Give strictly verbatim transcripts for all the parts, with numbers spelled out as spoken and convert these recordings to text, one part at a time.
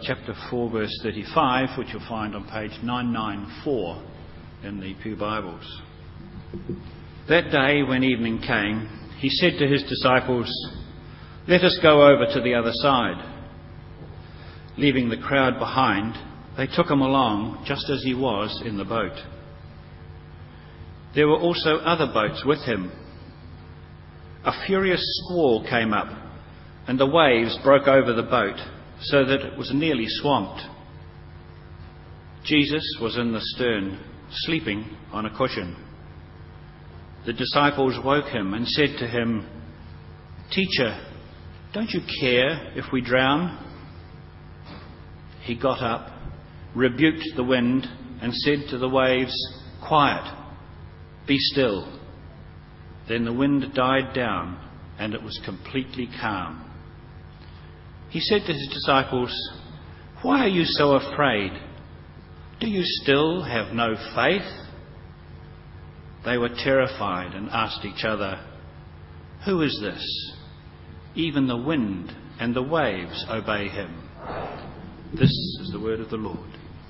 chapter four, verse thirty-five, which you'll find on page nine ninety-four in the Pew Bibles. That day, when evening came, he said to his disciples, "Let us go over to the other side." Leaving the crowd behind, they took him along just as he was in the boat. There were also other boats with him. A furious squall came up, and the waves broke over the boat, so that it was nearly swamped. Jesus was in the stern, sleeping on a cushion. The disciples woke him and said to him, "Teacher, don't you care if we drown?" He got up, rebuked the wind, and said to the waves, "Quiet, be still." Then the wind died down, and it was completely calm. He said to his disciples, "Why are you so afraid? Do you still have no faith?" They were terrified and asked each other, "Who is this? Even the wind and the waves obey him." This is the word of the Lord.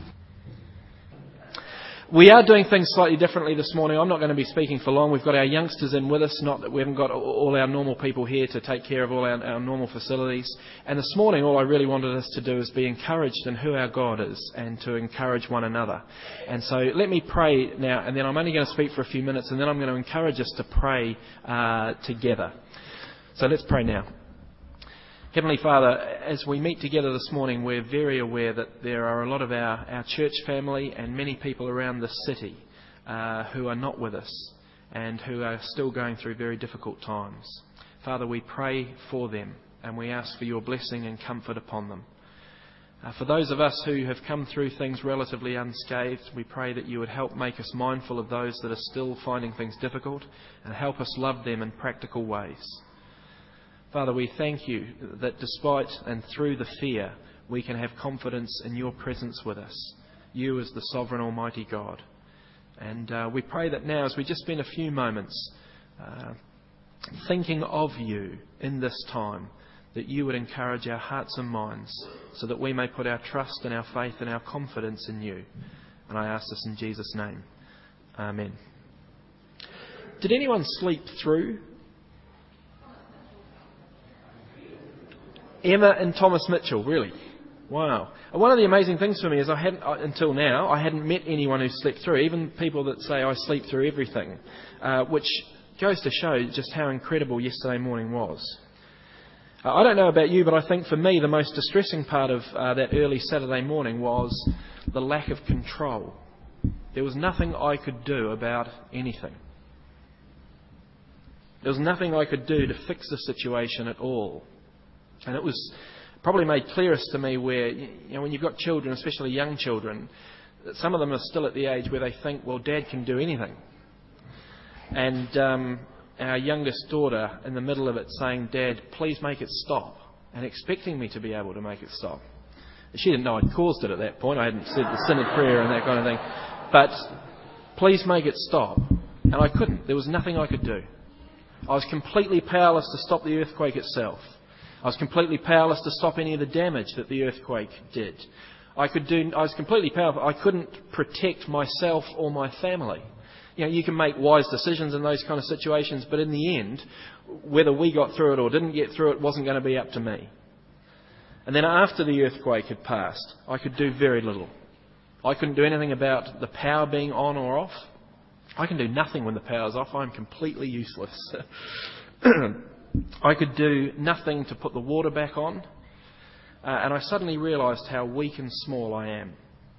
We are doing things slightly differently this morning. I'm not going to be speaking for long. We've got our youngsters in with us, not that we haven't got all our normal people here to take care of all our, our normal facilities. And this morning, all I really wanted us to do is be encouraged in who our God is and to encourage one another. And so let me pray now, and then I'm only going to speak for a few minutes, and then I'm going to encourage us to pray uh, together. So let's pray now. Heavenly Father, as we meet together this morning, we're very aware that there are a lot of our, our church family and many people around the city uh, who are not with us and who are still going through very difficult times. Father, we pray for them and we ask for your blessing and comfort upon them. Uh, for those of us who have come through things relatively unscathed, we pray that you would help make us mindful of those that are still finding things difficult and help us love them in practical ways. Father, we thank you that despite and through the fear, we can have confidence in your presence with us, you as the sovereign Almighty God. And uh, we pray that now, as we just spend a few moments uh, thinking of you in this time, that you would encourage our hearts and minds so that we may put our trust and our faith and our confidence in you. And I ask this in Jesus' name. Amen. Did anyone sleep through? Emma and Thomas Mitchell, really? Wow. One of the amazing things for me is I hadn't, until now, I hadn't met anyone who slept through, even people that say I sleep through everything, uh, which goes to show just how incredible yesterday morning was. Uh, I don't know about you, but I think for me the most distressing part of uh, that early Saturday morning was the lack of control. There was nothing I could do about anything. There was nothing I could do to fix the situation at all. And it was probably made clearest to me where, you know, when you've got children, especially young children, some of them are still at the age where they think, well, Dad can do anything. And um, our youngest daughter in the middle of it saying, "Dad, please make it stop," and expecting me to be able to make it stop. She didn't know I'd caused it at that point. I hadn't said the sinner's prayer and that kind of thing. But please make it stop. And I couldn't. There was nothing I could do. I was completely powerless to stop the earthquake itself. I was completely powerless to stop any of the damage that the earthquake did. I could do. I was completely powerless. I couldn't protect myself or my family. You know, you can make wise decisions in those kind of situations, but in the end, whether we got through it or didn't get through it wasn't going to be up to me. And then after the earthquake had passed, I could do very little. I couldn't do anything about the power being on or off. I can do nothing when the power's off. I'm completely useless. I could do nothing to put the water back on, uh, and I suddenly realised how weak and small I am.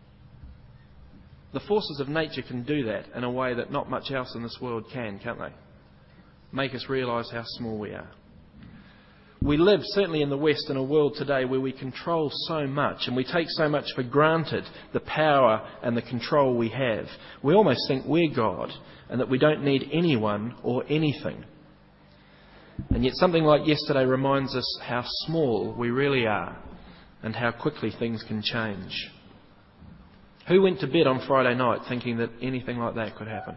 The forces of nature can do that in a way that not much else in this world can, can't they? Make us realise how small we are. We live, certainly in the West, in a world today where we control so much and we take so much for granted, the power and the control we have. We almost think we're God and that we don't need anyone or anything. And yet something like yesterday reminds us how small we really are and how quickly things can change. Who went to bed on Friday night thinking that anything like that could happen?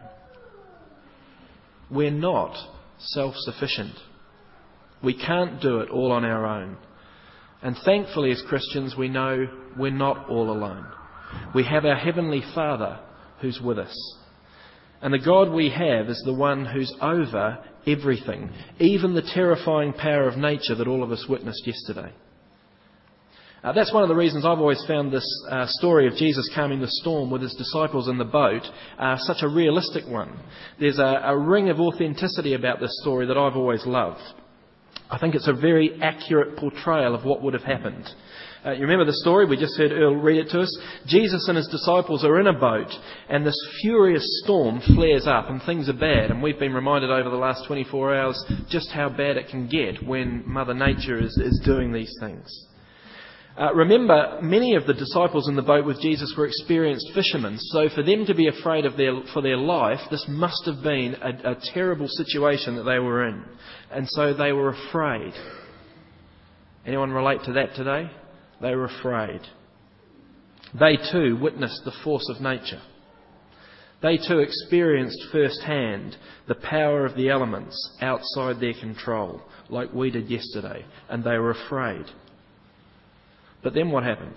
We're not self-sufficient. We can't do it all on our own. And thankfully, as Christians, we know we're not all alone. We have our Heavenly Father who's with us. And the God we have is the one who's over everything, even the terrifying power of nature that all of us witnessed yesterday. Uh, that's one of the reasons I've always found this uh, story of Jesus calming the storm with his disciples in the boat uh, such a realistic one. There's a, a ring of authenticity about this story that I've always loved. I think it's a very accurate portrayal of what would have happened. Uh, you remember the story? We just heard Earl read it to us. Jesus and his disciples are in a boat and this furious storm flares up and things are bad. And we've been reminded over the last twenty-four hours just how bad it can get when Mother Nature is, is doing these things. Uh, remember, many of the disciples in the boat with Jesus were experienced fishermen, so for them to be afraid of their, for their life, this must have been a, a terrible situation that they were in. And so they were afraid. Anyone relate to that today? They were afraid. They too witnessed the force of nature. They too experienced firsthand the power of the elements outside their control, like we did yesterday, and they were afraid. But then what happened?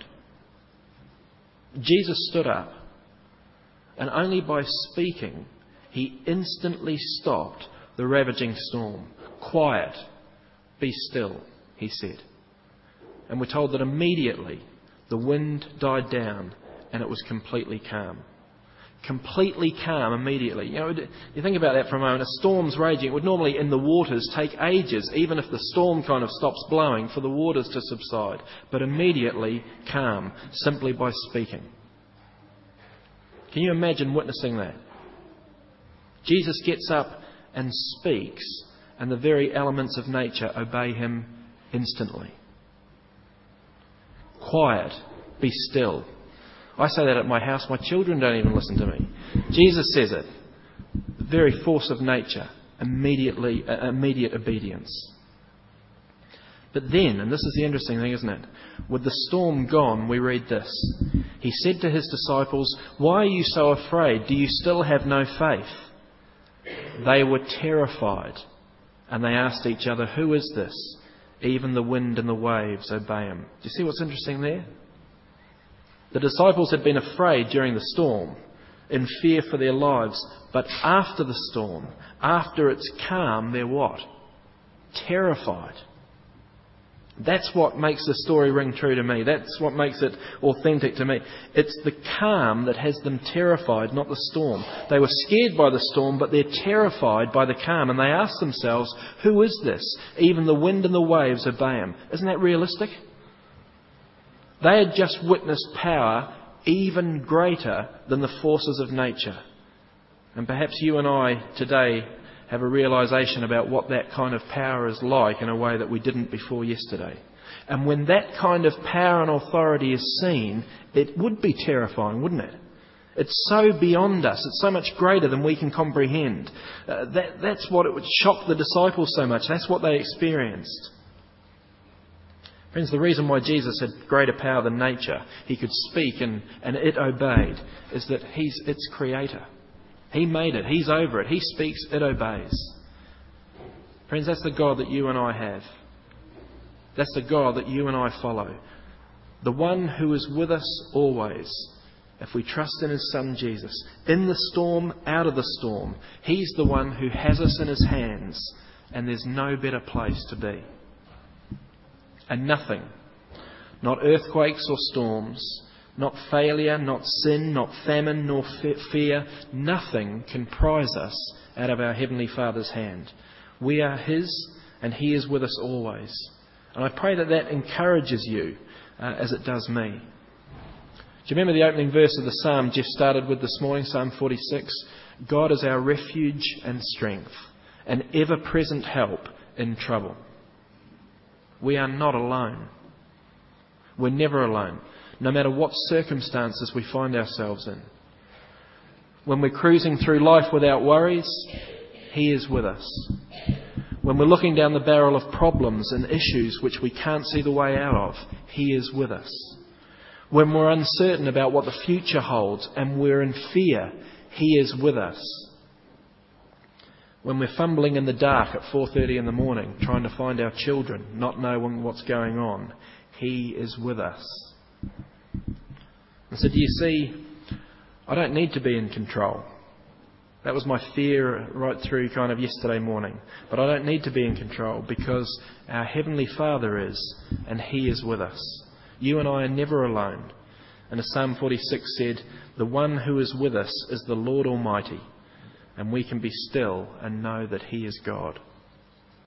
Jesus stood up, and only by speaking, he instantly stopped the ravaging storm. Quiet, be still, he said. And we're told that immediately the wind died down and it was completely calm. Completely calm immediately. You know, you think about that for a moment. A storm's raging. It would normally in the waters take ages, even if the storm kind of stops blowing, for the waters to subside. But immediately calm, simply by speaking. Can you imagine witnessing that? Jesus gets up and speaks, and the very elements of nature obey him instantly. Quiet, be still. I say that at my house. My children don't even listen to me. Jesus says it. The very force of nature, immediately, uh, immediate obedience. But then, and this is the interesting thing, isn't it? With the storm gone, we read this. He said to his disciples, "Why are you so afraid? Do you still have no faith?" They were terrified, and they asked each other, "Who is this? Even the wind and the waves obey him." Do you see what's interesting there? The disciples had been afraid during the storm, in fear for their lives. But after the storm, after it's calm, they're what? Terrified. That's what makes the story ring true to me. That's what makes it authentic to me. It's the calm that has them terrified, not the storm. They were scared by the storm, but they're terrified by the calm. And they ask themselves, "Who is this? Even the wind and the waves obey him." Isn't that realistic? They had just witnessed power even greater than the forces of nature. And perhaps you and I today have a realisation about what that kind of power is like in a way that we didn't before yesterday. And when that kind of power and authority is seen, it would be terrifying, wouldn't it? It's so beyond us. It's so much greater than we can comprehend. Uh, that, that's what it would shock the disciples so much. That's what they experienced. Friends, the reason why Jesus had greater power than nature, he could speak and, and it obeyed, is that he's its creator. He made it. He's over it. He speaks, it obeys. Friends, that's the God that you and I have. That's the God that you and I follow. The one who is with us always, if we trust in his Son Jesus. In the storm, out of the storm. He's the one who has us in his hands, and there's no better place to be. And nothing, not earthquakes or storms, not failure, not sin, not famine, nor fear, nothing can prize us out of our Heavenly Father's hand. We are his, and he is with us always. And I pray that that encourages you uh, as it does me. Do you remember the opening verse of the psalm Jeff started with this morning, Psalm forty-six? God is our refuge and strength, an ever-present help in trouble. We are not alone. We're never alone, no matter what circumstances we find ourselves in. When we're cruising through life without worries, he is with us. When we're looking down the barrel of problems and issues which we can't see the way out of, he is with us. When we're uncertain about what the future holds and we're in fear, he is with us. When we're fumbling in the dark at four thirty in the morning, trying to find our children, not knowing what's going on, He is with us. And so do you see, I don't need to be in control. That was my fear right through kind of yesterday morning. But I don't need to be in control because our Heavenly Father is, and He is with us. You and I are never alone. And as Psalm forty-six said, the one who is with us is the Lord Almighty, and we can be still and know that He is God.